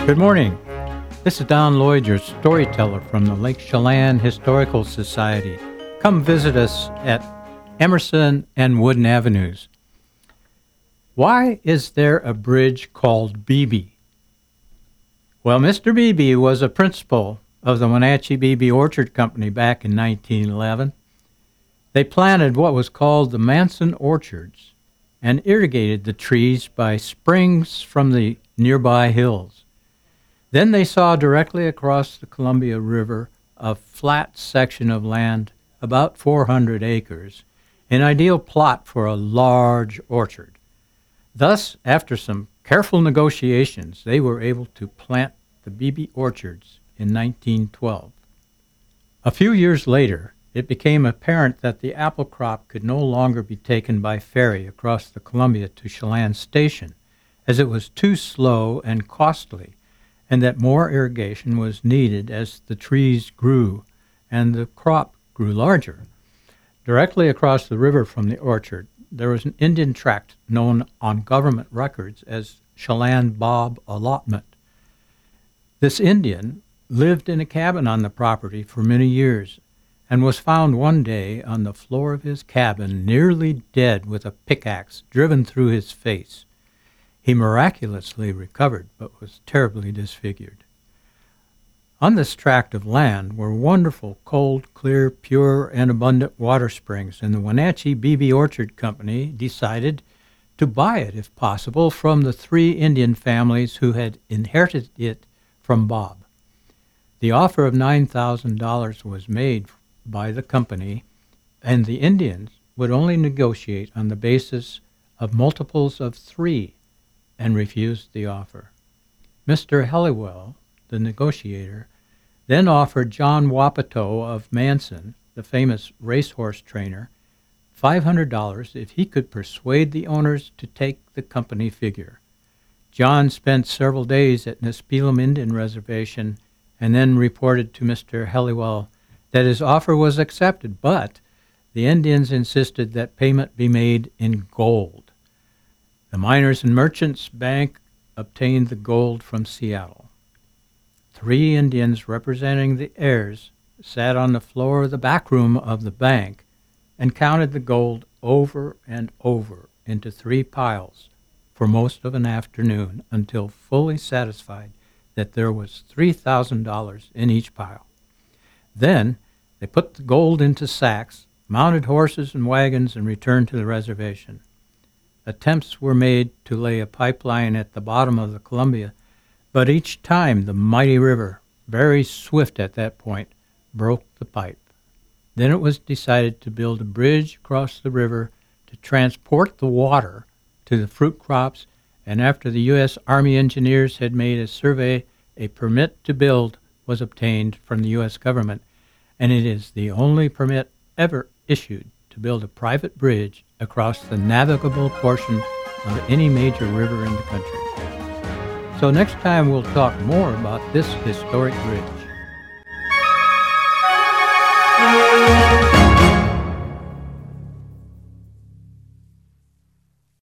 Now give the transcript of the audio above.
Good morning. This is Don Lloyd, your storyteller from the Lake Chelan Historical Society. Come visit us at Emerson and Wooden Avenues. Why is there a bridge called Beebe? Well, Mr. Beebe was a principal of the Wenatchee Beebe Orchard Company back in 1911. They planted what was called the Manson Orchards and irrigated the trees by springs from the nearby hills. Then they saw directly across the Columbia River a flat section of land, about 400 acres, an ideal plot for a large orchard. Thus, after some careful negotiations, they were able to plant the Beebe Orchards in 1912. A few years later, it became apparent that the apple crop could no longer be taken by ferry across the Columbia to Chelan Station, as it was too slow and costly, and that more irrigation was needed as the trees grew and the crop grew larger. Directly across the river from the orchard, there was an Indian tract known on government records as Chelan Bob Allotment. This Indian lived in a cabin on the property for many years and was found one day on the floor of his cabin nearly dead with a pickaxe driven through his face. He miraculously recovered, but was terribly disfigured. On this tract of land were wonderful, cold, clear, pure, and abundant water springs, and the Wenatchee Beebe Orchard Company decided to buy it, if possible, from the 3 Indian families who had inherited it from Bob. The offer of $9,000 was made by the company, and the Indians would only negotiate on the basis of multiples of 3, and refused the offer. Mr. Helliwell, the negotiator, then offered John Wapato of Manson, the famous racehorse trainer, $500 if he could persuade the owners to take the company figure. John spent several days at Nispelum Indian Reservation and then reported to Mr. Helliwell that his offer was accepted, but the Indians insisted that payment be made in gold. The Miners and Merchants Bank obtained the gold from Seattle. 3 Indians representing the heirs sat on the floor of the back room of the bank and counted the gold over and over into 3 piles for most of an afternoon until fully satisfied that there was $3,000 in each pile. Then they put the gold into sacks, mounted horses and wagons, and returned to the reservation. Attempts were made to lay a pipeline at the bottom of the Columbia, but each time the mighty river, very swift at that point, broke the pipe. Then it was decided to build a bridge across the river to transport the water to the fruit crops, and after the U.S. Army engineers had made a survey, a permit to build was obtained from the U.S. government, and it is the only permit ever issued to build a private bridge across the navigable portion of any major river in the country. So next time we'll talk more about this historic bridge.